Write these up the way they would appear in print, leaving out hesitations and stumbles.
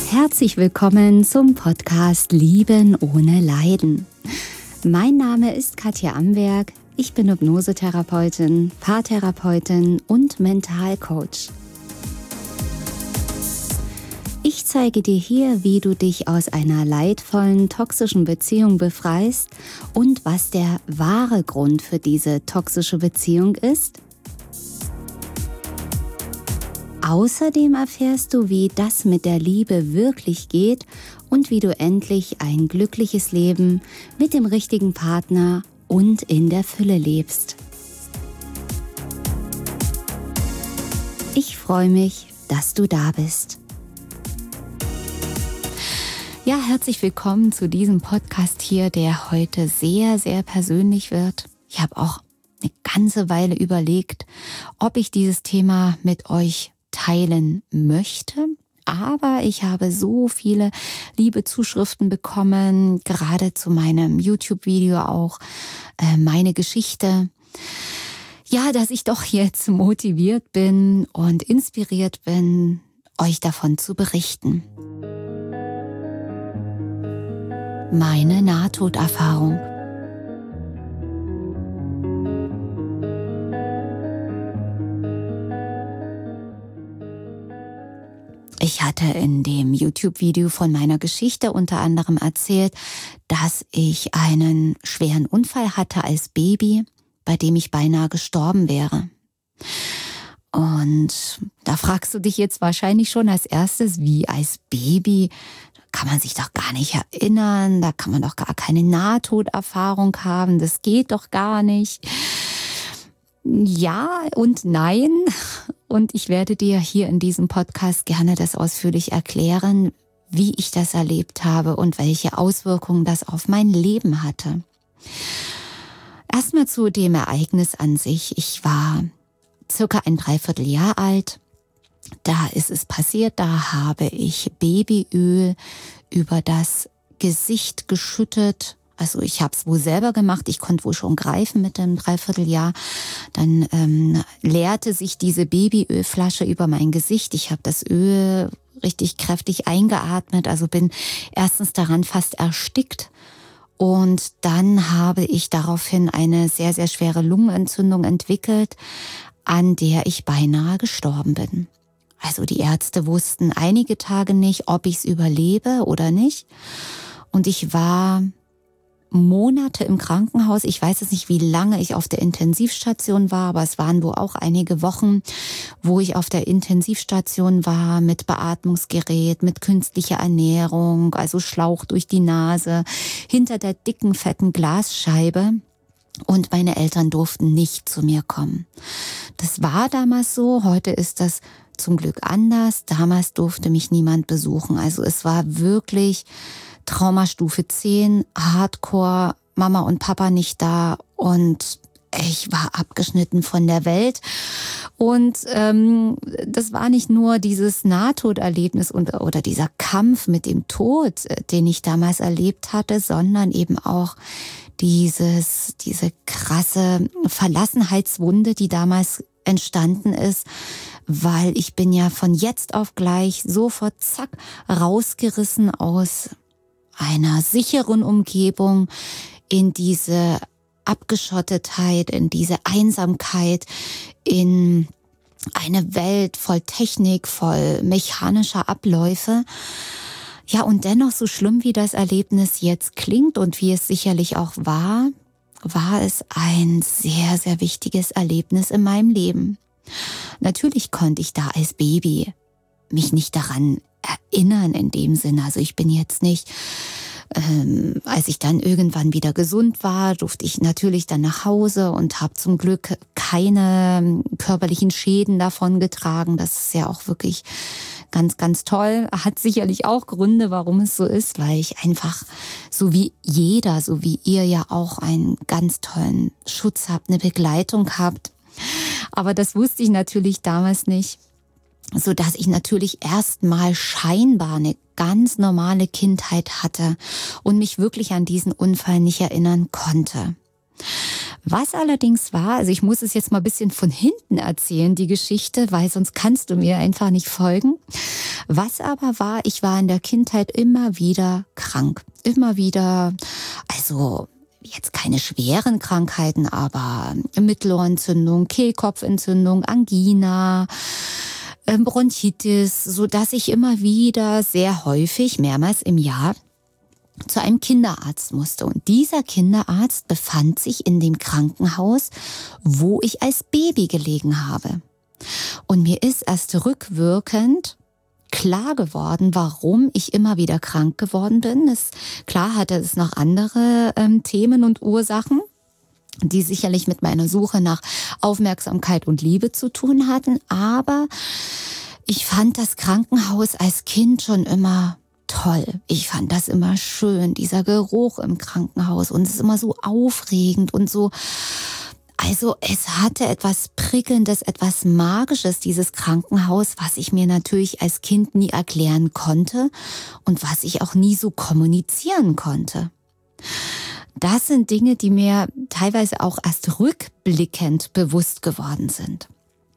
Herzlich willkommen zum Podcast Lieben ohne Leiden. Mein Name ist Katja Amberg, ich bin Hypnosetherapeutin, Paartherapeutin und Mentalcoach. Ich zeige dir hier, wie du dich aus einer leidvollen, toxischen Beziehung befreist und was der wahre Grund für diese toxische Beziehung ist. Außerdem erfährst du, wie das mit der Liebe wirklich geht und wie du endlich ein glückliches Leben mit dem richtigen Partner und in der Fülle lebst. Ich freue mich, dass du da bist. Ja, herzlich willkommen zu diesem Podcast hier, der heute sehr, sehr persönlich wird. Ich habe auch eine ganze Weile überlegt, ob ich dieses Thema mit euch teilen möchte, aber ich habe so viele liebe Zuschriften bekommen, gerade zu meinem YouTube-Video auch, meine Geschichte, ja, dass ich doch jetzt motiviert bin und inspiriert bin, euch davon zu berichten. Meine Nahtoderfahrung. Ich hatte in dem YouTube-Video von meiner Geschichte unter anderem erzählt, dass ich einen schweren Unfall hatte als Baby, bei dem ich beinahe gestorben wäre. Und da fragst du dich jetzt wahrscheinlich schon als erstes, wie als Baby? Kann man sich doch gar nicht erinnern, da kann man doch gar keine Nahtoderfahrung haben, das geht doch gar nicht. Ja und nein. Und ich werde dir hier in diesem Podcast gerne das ausführlich erklären, wie ich das erlebt habe und welche Auswirkungen das auf mein Leben hatte. Erstmal zu dem Ereignis an sich. Ich war circa ein Dreivierteljahr alt. Da ist es passiert, da habe ich Babyöl über das Gesicht geschüttet. Also ich habe es wohl selber gemacht, ich konnte wohl schon greifen mit dem Dreivierteljahr. Dann leerte sich diese Babyölflasche über mein Gesicht. Ich habe das Öl richtig kräftig eingeatmet, also bin erstens daran fast erstickt. Und dann habe ich daraufhin eine sehr, sehr schwere Lungenentzündung entwickelt, an der ich beinahe gestorben bin. Also die Ärzte wussten einige Tage nicht, ob ich es überlebe oder nicht. Und ich war Monate im Krankenhaus. Ich weiß jetzt nicht, wie lange ich auf der Intensivstation war, aber es waren wohl auch einige Wochen, wo ich auf der Intensivstation war mit Beatmungsgerät, mit künstlicher Ernährung, also Schlauch durch die Nase, hinter der dicken, fetten Glasscheibe. Und meine Eltern durften nicht zu mir kommen. Das war damals so, heute ist das zum Glück anders. Damals durfte mich niemand besuchen. Also es war wirklich Traumastufe 10, Hardcore, Mama und Papa nicht da und ich war abgeschnitten von der Welt. Und das war nicht nur dieses Nahtoderlebnis oder dieser Kampf mit dem Tod, den ich damals erlebt hatte, sondern eben auch diese krasse Verlassenheitswunde, die damals entstanden ist, weil ich bin ja von jetzt auf gleich sofort zack rausgerissen aus einer sicheren Umgebung in diese Abgeschottetheit, in diese Einsamkeit, in eine Welt voll Technik, voll mechanischer Abläufe. Ja, und dennoch, so schlimm wie das Erlebnis jetzt klingt und wie es sicherlich auch war es ein sehr, sehr wichtiges Erlebnis in meinem Leben. Natürlich konnte ich da als Baby mich nicht daran erinnern in dem Sinne. Also ich bin jetzt nicht, als ich dann irgendwann wieder gesund war, durfte ich natürlich dann nach Hause und habe zum Glück keine körperlichen Schäden davon getragen. Das ist ja auch wirklich ganz, ganz toll. Hat sicherlich auch Gründe, warum es so ist, weil ich einfach, so wie jeder, so wie ihr ja auch einen ganz tollen Schutz habt, eine Begleitung habt. Aber das wusste ich natürlich damals nicht, so dass ich natürlich erstmal scheinbar eine ganz normale Kindheit hatte und mich wirklich an diesen Unfall nicht erinnern konnte. Was allerdings war, also ich muss es jetzt mal ein bisschen von hinten erzählen, die Geschichte, weil sonst kannst du mir einfach nicht folgen. Was aber war, ich war in der Kindheit immer wieder krank. Immer wieder, also jetzt keine schweren Krankheiten, aber Mittelohrentzündung, Kehlkopfentzündung, Angina, Bronchitis, sodass ich immer wieder sehr häufig, mehrmals im Jahr, zu einem Kinderarzt musste. Und dieser Kinderarzt befand sich in dem Krankenhaus, wo ich als Baby gelegen habe. Und mir ist erst rückwirkend klar geworden, warum ich immer wieder krank geworden bin. Klar hatte es noch andere Themen und Ursachen, die sicherlich mit meiner Suche nach Aufmerksamkeit und Liebe zu tun hatten. Aber ich fand das Krankenhaus als Kind schon immer toll. Ich fand das immer schön, dieser Geruch im Krankenhaus. Und es ist immer so aufregend und so. Also es hatte etwas Prickelndes, etwas Magisches, dieses Krankenhaus, was ich mir natürlich als Kind nie erklären konnte und was ich auch nie so kommunizieren konnte. Das sind Dinge, die mir teilweise auch erst rückblickend bewusst geworden sind.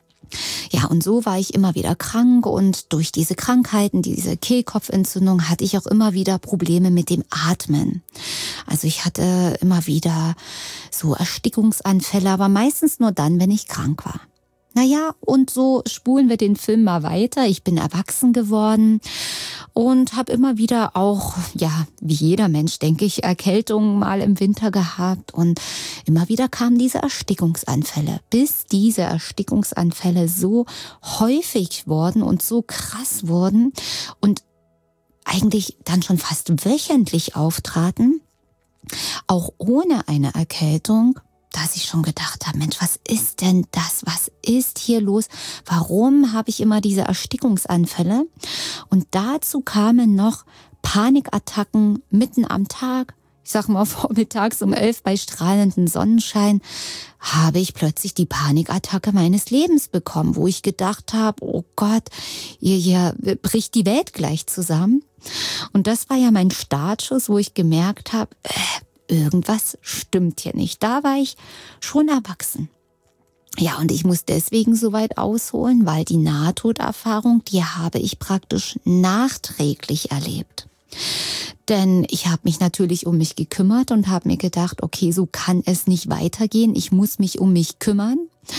Ja, und so war ich immer wieder krank und durch diese Krankheiten, diese Kehlkopfentzündung, hatte ich auch immer wieder Probleme mit dem Atmen. Also ich hatte immer wieder so Erstickungsanfälle, aber meistens nur dann, wenn ich krank war. Naja, und so spulen wir den Film mal weiter. Ich bin erwachsen geworden und habe immer wieder auch, ja, wie jeder Mensch, denke ich, Erkältungen mal im Winter gehabt. Und immer wieder kamen diese Erstickungsanfälle, bis diese Erstickungsanfälle so häufig wurden und so krass wurden und eigentlich dann schon fast wöchentlich auftraten, auch ohne eine Erkältung, dass ich schon gedacht habe, Mensch, was ist denn das? Was ist hier los? Warum habe ich immer diese Erstickungsanfälle? Und dazu kamen noch Panikattacken mitten am Tag. Ich sag mal, vormittags um 11 bei strahlendem Sonnenschein habe ich plötzlich die Panikattacke meines Lebens bekommen, wo ich gedacht habe, oh Gott, hier bricht die Welt gleich zusammen. Und das war ja mein Startschuss, wo ich gemerkt habe, irgendwas stimmt hier nicht. Da war ich schon erwachsen. Ja, und ich muss deswegen so weit ausholen, weil die Nahtoderfahrung, die habe ich praktisch nachträglich erlebt. Denn ich habe mich natürlich um mich gekümmert und habe mir gedacht, okay, so kann es nicht weitergehen. Ich muss mich um mich kümmern.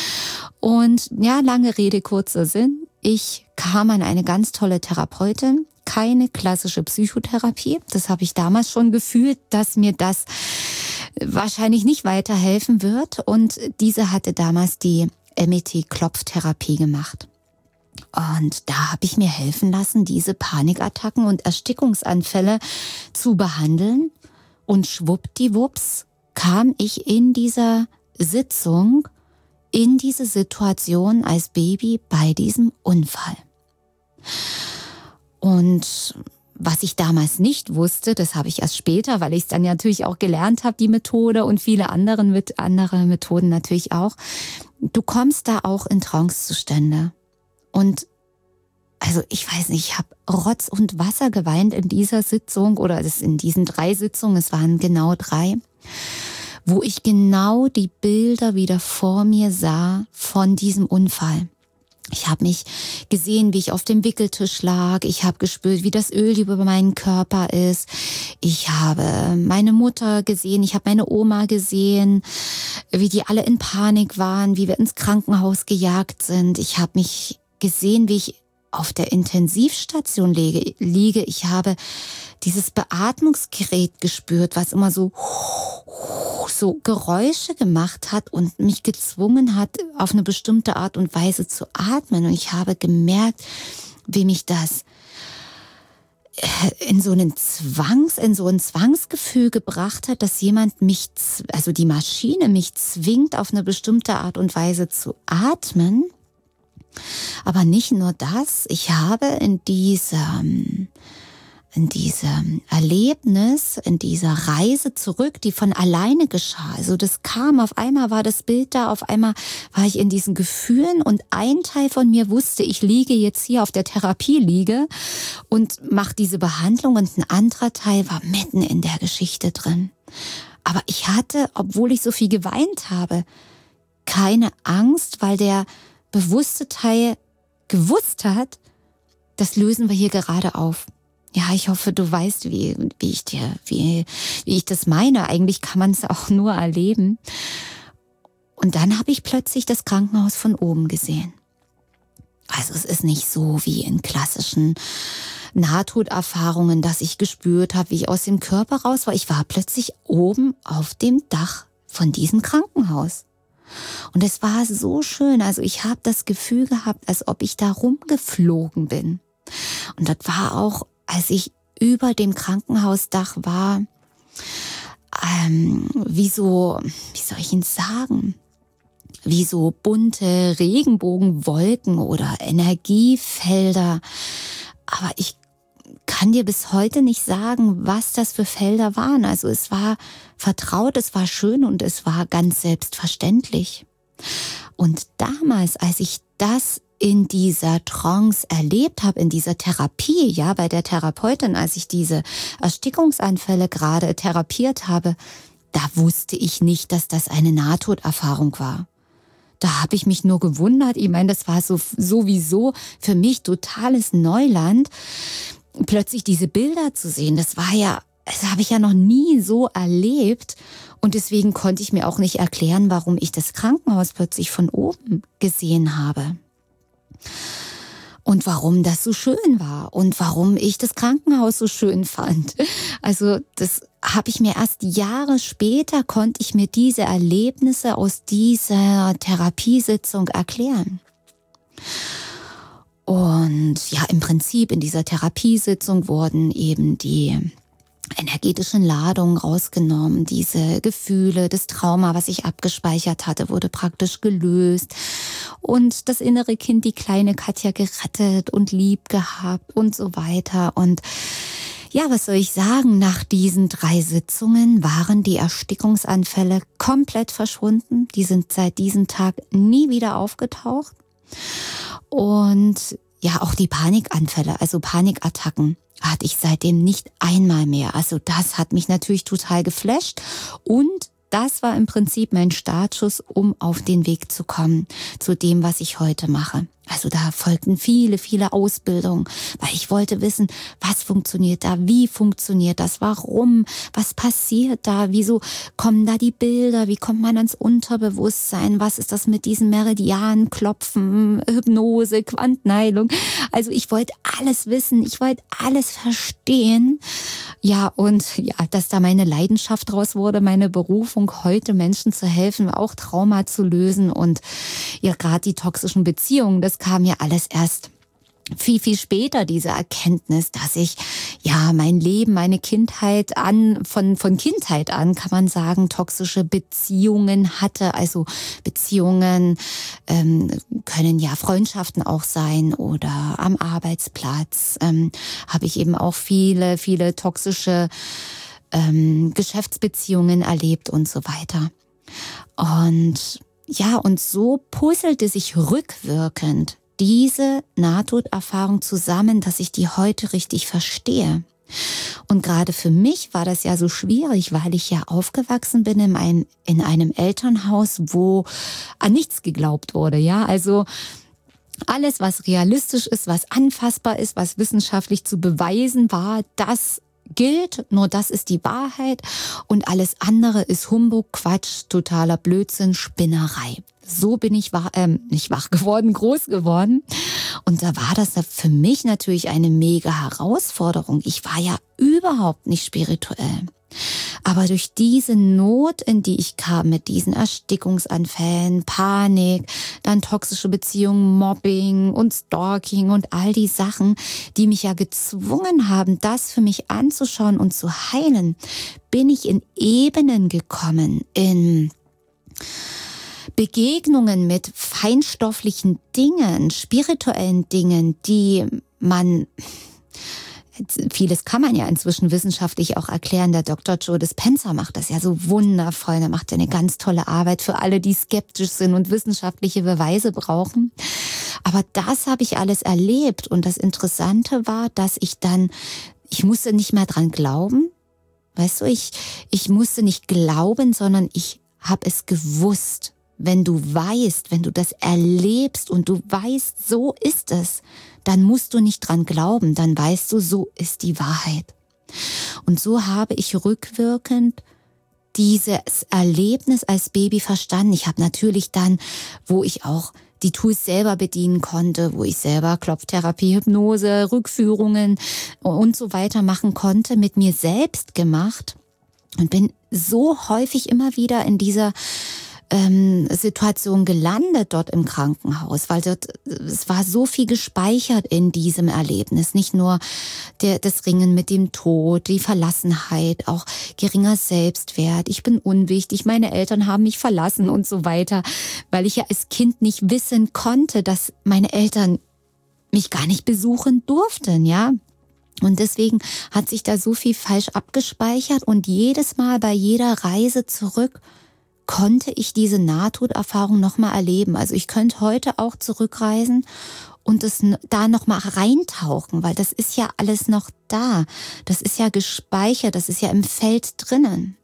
Und ja, lange Rede, kurzer Sinn. Ich kam an eine ganz tolle Therapeutin. Keine klassische Psychotherapie. Das habe ich damals schon gefühlt, dass mir das wahrscheinlich nicht weiterhelfen wird. Und diese hatte damals die MET-Klopftherapie gemacht. Und da habe ich mir helfen lassen, diese Panikattacken und Erstickungsanfälle zu behandeln. Und schwuppdiwupps kam ich in dieser Sitzung, in diese Situation als Baby bei diesem Unfall. Und was ich damals nicht wusste, das habe ich erst später, weil ich es dann natürlich auch gelernt habe, die Methode und viele andere Methoden natürlich auch. Du kommst da auch in Trancezustände. Und also ich weiß nicht, ich habe Rotz und Wasser geweint in dieser Sitzung oder in diesen 3 Sitzungen, es waren genau 3, wo ich genau die Bilder wieder vor mir sah von diesem Unfall. Ich habe mich gesehen, wie ich auf dem Wickeltisch lag. Ich habe gespürt, wie das Öl über meinen Körper ist. Ich habe meine Mutter gesehen, ich habe meine Oma gesehen, wie die alle in Panik waren, wie wir ins Krankenhaus gejagt sind. Ich habe mich gesehen, wie ich auf der Intensivstation liege. Ich habe dieses Beatmungsgerät gespürt, was immer so Geräusche gemacht hat und mich gezwungen hat, auf eine bestimmte Art und Weise zu atmen. Und ich habe gemerkt, wie mich das in so ein Zwangsgefühl gebracht hat, dass jemand also die Maschine mich zwingt, auf eine bestimmte Art und Weise zu atmen. Aber nicht nur das, ich habe in diesem Erlebnis, in dieser Reise zurück, die von alleine geschah. Also das kam, auf einmal war das Bild da, auf einmal war ich in diesen Gefühlen und ein Teil von mir wusste, ich liege jetzt hier auf der Therapieliege und mache diese Behandlung und ein anderer Teil war mitten in der Geschichte drin. Aber ich hatte, obwohl ich so viel geweint habe, keine Angst, weil der bewusste Teil gewusst hat, das lösen wir hier gerade auf. Ja, ich hoffe, du weißt, wie ich das meine. Eigentlich kann man es auch nur erleben. Und dann habe ich plötzlich das Krankenhaus von oben gesehen. Also es ist nicht so wie in klassischen Nahtoderfahrungen, dass ich gespürt habe, wie ich aus dem Körper raus war. Ich war plötzlich oben auf dem Dach von diesem Krankenhaus. Und es war so schön. Also ich habe das Gefühl gehabt, als ob ich da rumgeflogen bin. Und das war auch, als ich über dem Krankenhausdach war, wie soll ich ihn sagen? Wie so bunte Regenbogenwolken oder Energiefelder. Aber ich kann dir bis heute nicht sagen, was das für Felder waren. Also es war vertraut, es war schön und es war ganz selbstverständlich. Und damals, als ich das in dieser Trance erlebt habe, in dieser Therapie, ja, bei der Therapeutin, als ich diese Erstickungsanfälle gerade therapiert habe, da wusste ich nicht, dass das eine Nahtoderfahrung war. Da habe ich mich nur gewundert. Ich meine, das war sowieso für mich totales Neuland, plötzlich diese Bilder zu sehen. Das habe ich ja noch nie so erlebt. Und deswegen konnte ich mir auch nicht erklären, warum ich das Krankenhaus plötzlich von oben gesehen habe. Und warum das so schön war und warum ich das Krankenhaus so schön fand. Also das habe ich mir erst Jahre später, konnte ich mir diese Erlebnisse aus dieser Therapiesitzung erklären. Und ja, im Prinzip in dieser Therapiesitzung wurden eben die energetischen Ladungen rausgenommen, diese Gefühle, das Trauma, was ich abgespeichert hatte, wurde praktisch gelöst und das innere Kind, die kleine Katja, gerettet und lieb gehabt und so weiter. Und ja, was soll ich sagen, nach diesen 3 Sitzungen waren die Erstickungsanfälle komplett verschwunden. Die sind seit diesem Tag nie wieder aufgetaucht. Und ja, auch die Panikanfälle, also Panikattacken, hatte ich seitdem nicht einmal mehr. Also das hat mich natürlich total geflasht und das war im Prinzip mein Startschuss, um auf den Weg zu kommen zu dem, was ich heute mache. Also da folgten viele, viele Ausbildungen, weil ich wollte wissen, was funktioniert da, wie funktioniert das, warum, was passiert da, wieso kommen da die Bilder, wie kommt man ans Unterbewusstsein, was ist das mit diesen Meridianen, Klopfen, Hypnose, Quantenheilung. Also ich wollte alles wissen, ich wollte alles verstehen. Ja, und ja, dass da meine Leidenschaft draus wurde, meine Berufung, heute Menschen zu helfen, auch Trauma zu lösen und ja, gerade die toxischen Beziehungen, das kam ja alles erst viel, viel später, diese Erkenntnis, dass ich ja mein Leben, meine Kindheit von Kindheit an, kann man sagen, toxische Beziehungen hatte. Also Beziehungen können ja Freundschaften auch sein oder am Arbeitsplatz habe ich eben auch viele, viele toxische Geschäftsbeziehungen erlebt und so weiter. Und ja, und so puzzelte sich rückwirkend diese Nahtoderfahrung zusammen, dass ich die heute richtig verstehe. Und gerade für mich war das ja so schwierig, weil ich ja aufgewachsen bin in einem Elternhaus, wo an nichts geglaubt wurde. Ja, also alles, was realistisch ist, was anfassbar ist, was wissenschaftlich zu beweisen war, das gilt, nur das ist die Wahrheit und alles andere ist Humbug, Quatsch, totaler Blödsinn, Spinnerei. So bin ich groß geworden. Und da war das für mich natürlich eine mega Herausforderung. Ich war ja überhaupt nicht spirituell. Aber durch diese Not, in die ich kam, mit diesen Erstickungsanfällen, Panik, dann toxische Beziehungen, Mobbing und Stalking und all die Sachen, die mich ja gezwungen haben, das für mich anzuschauen und zu heilen, bin ich in Ebenen gekommen, in Begegnungen mit feinstofflichen Dingen, spirituellen Dingen, die man... Vieles kann man ja inzwischen wissenschaftlich auch erklären. Der Dr. Joe Dispenza macht das ja so wundervoll. Er macht ja eine ganz tolle Arbeit für alle, die skeptisch sind und wissenschaftliche Beweise brauchen. Aber das habe ich alles erlebt. Und das Interessante war, dass ich musste nicht mehr dran glauben. Weißt du, ich musste nicht glauben, sondern ich habe es gewusst. Wenn du weißt, wenn du das erlebst und du weißt, so ist es, dann musst du nicht dran glauben, dann weißt du, so ist die Wahrheit. Und so habe ich rückwirkend dieses Erlebnis als Baby verstanden. Ich habe natürlich dann, wo ich auch die Tools selber bedienen konnte, wo ich selber Klopftherapie, Hypnose, Rückführungen und so weiter machen konnte, mit mir selbst gemacht und bin so häufig immer wieder in dieser Situation gelandet dort im Krankenhaus, weil es war so viel gespeichert in diesem Erlebnis. Nicht nur das Ringen mit dem Tod, die Verlassenheit, auch geringer Selbstwert. Ich bin unwichtig, meine Eltern haben mich verlassen und so weiter, weil ich ja als Kind nicht wissen konnte, dass meine Eltern mich gar nicht besuchen durften, ja. Und deswegen hat sich da so viel falsch abgespeichert und jedes Mal bei jeder Reise zurück konnte ich diese Nahtoderfahrung nochmal erleben. Also ich könnte heute auch zurückreisen und es da nochmal reintauchen, weil das ist ja alles noch da. Das ist ja gespeichert, das ist ja im Feld drinnen.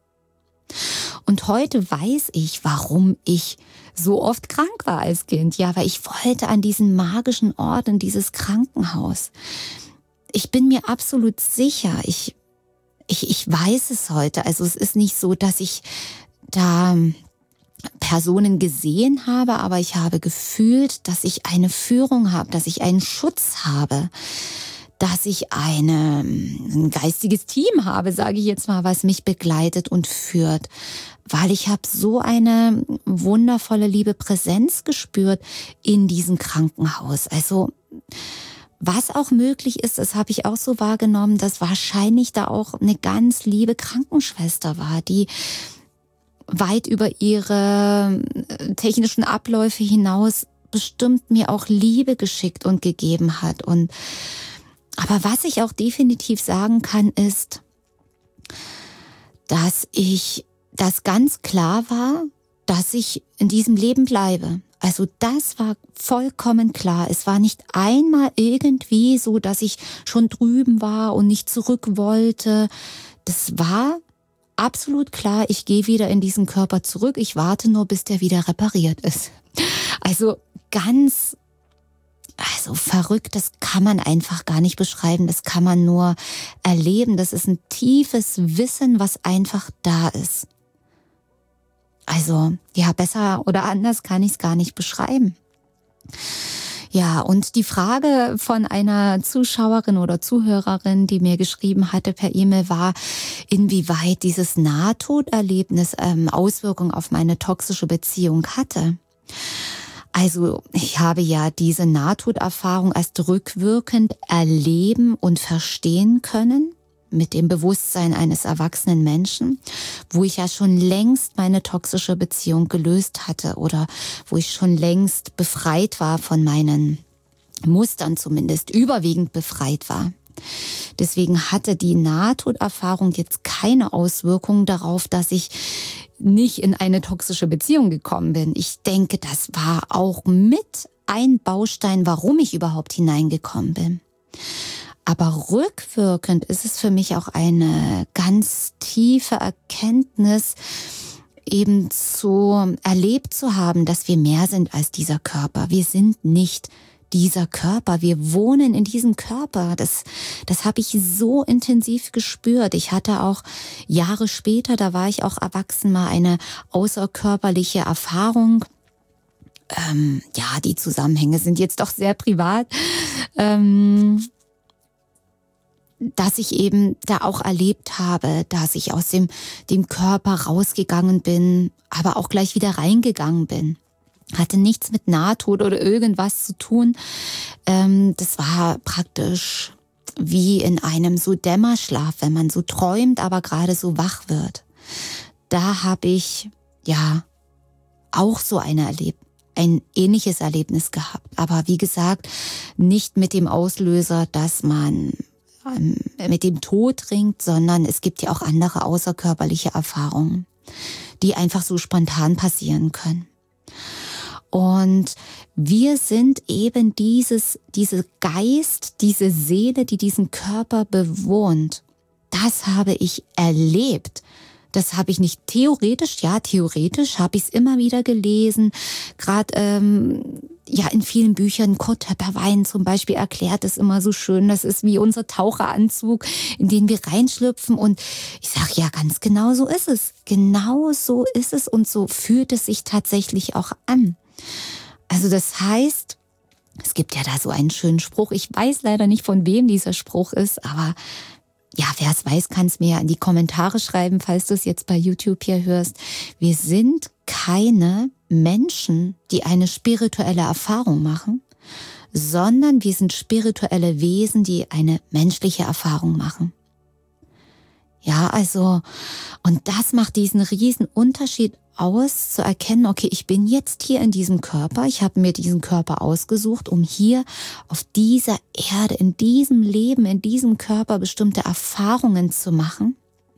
Und heute weiß ich, warum ich so oft krank war als Kind. Ja, weil ich wollte an diesen magischen Ort, in dieses Krankenhaus. Ich bin mir absolut sicher, ich weiß es heute. Also es ist nicht so, dass ich da Personen gesehen habe, aber ich habe gefühlt, dass ich eine Führung habe, dass ich einen Schutz habe, dass ich ein geistiges Team habe, sage ich jetzt mal, was mich begleitet und führt, weil ich habe so eine wundervolle, liebe Präsenz gespürt in diesem Krankenhaus. Also was auch möglich ist, das habe ich auch so wahrgenommen, dass wahrscheinlich da auch eine ganz liebe Krankenschwester war, die weit über ihre technischen Abläufe hinaus bestimmt mir auch Liebe geschickt und gegeben hat. Aber was ich auch definitiv sagen kann, ist, dass das ganz klar war, dass ich in diesem Leben bleibe. Also das war vollkommen klar. Es war nicht einmal irgendwie so, dass ich schon drüben war und nicht zurück wollte. Das war absolut klar, ich gehe wieder in diesen Körper zurück. Ich warte nur, bis der wieder repariert ist. Also verrückt, das kann man einfach gar nicht beschreiben. Das kann man nur erleben. Das ist ein tiefes Wissen, was einfach da ist. Also, ja, besser oder anders kann ich es gar nicht beschreiben. Ja, und die Frage von einer Zuschauerin oder Zuhörerin, die mir geschrieben hatte per E-Mail, war, inwieweit dieses Nahtoderlebnis Auswirkungen auf meine toxische Beziehung hatte. Also ich habe ja diese Nahtoderfahrung erst rückwirkend erleben und verstehen können, mit dem Bewusstsein eines erwachsenen Menschen, wo ich ja schon längst meine toxische Beziehung gelöst hatte oder wo ich schon längst befreit war von meinen Mustern, zumindest überwiegend befreit war. Deswegen hatte die Nahtoderfahrung jetzt keine Auswirkung darauf, dass ich nicht in eine toxische Beziehung gekommen bin. Ich denke, das war auch mit ein Baustein, warum ich überhaupt hineingekommen bin. Aber rückwirkend ist es für mich auch eine ganz tiefe Erkenntnis, eben erlebt zu haben, dass wir mehr sind als dieser Körper. Wir sind nicht dieser Körper. Wir wohnen in diesem Körper. Das habe ich so intensiv gespürt. Ich hatte auch Jahre später, da war ich auch erwachsen, mal eine außerkörperliche Erfahrung. Die Zusammenhänge sind jetzt doch sehr privat. Dass ich eben da auch erlebt habe, dass ich aus dem Körper rausgegangen bin, aber auch gleich wieder reingegangen bin. Hatte nichts mit Nahtod oder irgendwas zu tun. Das war praktisch wie in einem so Dämmerschlaf, wenn man so träumt, aber gerade so wach wird. Da habe ich ja auch so ein ähnliches Erlebnis gehabt. Aber wie gesagt, nicht mit dem Auslöser, dass man mit dem Tod ringt, sondern es gibt ja auch andere außerkörperliche Erfahrungen, die einfach so spontan passieren können. Und wir sind eben diese Geist, diese Seele, die diesen Körper bewohnt. das habe ich erlebt. Das habe ich nicht theoretisch, ja, theoretisch habe ich es immer wieder gelesen. Gerade in vielen Büchern, Kurt Töpperwein zum Beispiel erklärt es immer so schön. Das ist wie unser Taucheranzug, in den wir reinschlüpfen. Und ich sage, ja, ganz genau so ist es. Genau so ist es und so fühlt es sich tatsächlich auch an. Also das heißt, es gibt ja da so einen schönen Spruch. Ich weiß leider nicht, von wem dieser Spruch ist, aber ja, wer es weiß, kann es mir ja in die Kommentare schreiben, falls du es jetzt bei YouTube hier hörst. Wir sind keine Menschen, die eine spirituelle Erfahrung machen, sondern wir sind spirituelle Wesen, die eine menschliche Erfahrung machen. Ja, also, und das macht diesen riesen Unterschied aus, zu erkennen, okay, ich bin jetzt hier in diesem Körper, ich habe mir diesen Körper ausgesucht, um hier auf dieser Erde, in diesem Leben, in diesem Körper bestimmte Erfahrungen zu machen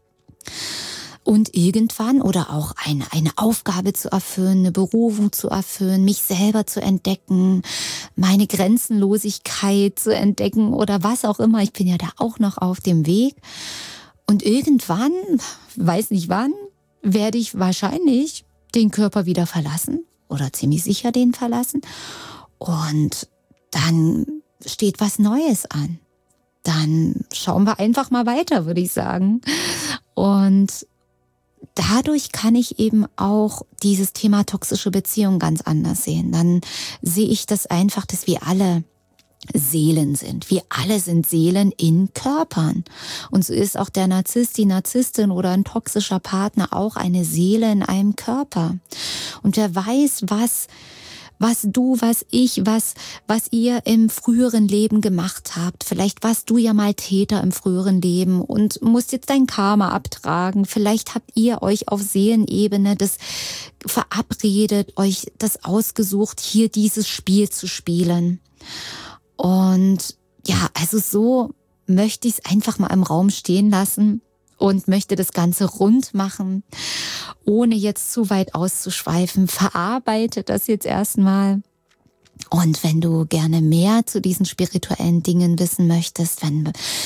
und irgendwann oder auch eine Aufgabe zu erfüllen, eine Berufung zu erfüllen, mich selber zu entdecken, meine Grenzenlosigkeit zu entdecken oder was auch immer. Ich bin ja da auch noch auf dem Weg. Und irgendwann, weiß nicht wann, werde ich wahrscheinlich den Körper wieder verlassen oder ziemlich sicher den verlassen. Und dann steht was Neues an. Dann schauen wir einfach mal weiter, würde ich sagen. Und dadurch kann ich eben auch dieses Thema toxische Beziehung ganz anders sehen. Dann sehe ich das einfach, dass wir alle Seelen sind. Wir alle sind Seelen in Körpern. Und so ist auch der Narzisst, die Narzisstin oder ein toxischer Partner auch eine Seele in einem Körper. Und wer weiß, was du, was ich, was ihr im früheren Leben gemacht habt. Vielleicht warst du ja mal Täter im früheren Leben und musst jetzt dein Karma abtragen. Vielleicht habt ihr euch auf Seelenebene das verabredet, euch das ausgesucht, hier dieses Spiel zu spielen. Und ja, also so möchte ich es einfach mal im Raum stehen lassen und möchte das Ganze rund machen, ohne jetzt zu weit auszuschweifen. Verarbeite das jetzt erstmal. Und wenn du gerne mehr zu diesen spirituellen Dingen wissen möchtest, wenn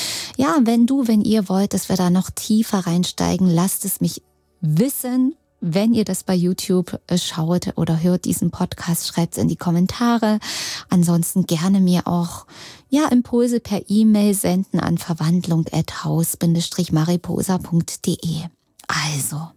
ihr wollt, dass wir da noch tiefer reinsteigen, lasst es mich wissen. Wenn ihr das bei YouTube schaut oder hört, diesen Podcast, schreibt es in die Kommentare. Ansonsten gerne mir auch Impulse per E-Mail senden an verwandlung@haus-mariposa.de. Also,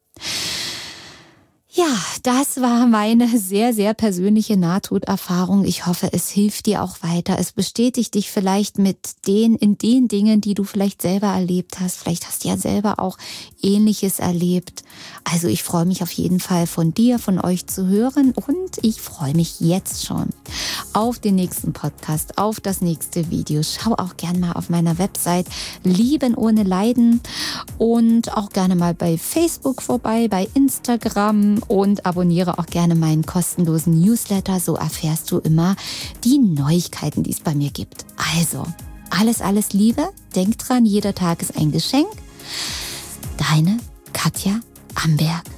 ja, das war meine sehr, sehr persönliche Nahtoderfahrung. Ich hoffe, es hilft dir auch weiter. Es bestätigt dich vielleicht in den Dingen, die du vielleicht selber erlebt hast. Vielleicht hast du ja selber auch Ähnliches erlebt. Also ich freue mich auf jeden Fall von euch zu hören und ich freue mich jetzt schon auf den nächsten Podcast, auf das nächste Video. Schau auch gerne mal auf meiner Website Lieben ohne Leiden und auch gerne mal bei Facebook vorbei, bei Instagram und abonniere auch gerne meinen kostenlosen Newsletter. So erfährst du immer die Neuigkeiten, die es bei mir gibt. Also, alles Liebe. Denk dran, jeder Tag ist ein Geschenk. Deine Katja Amberg.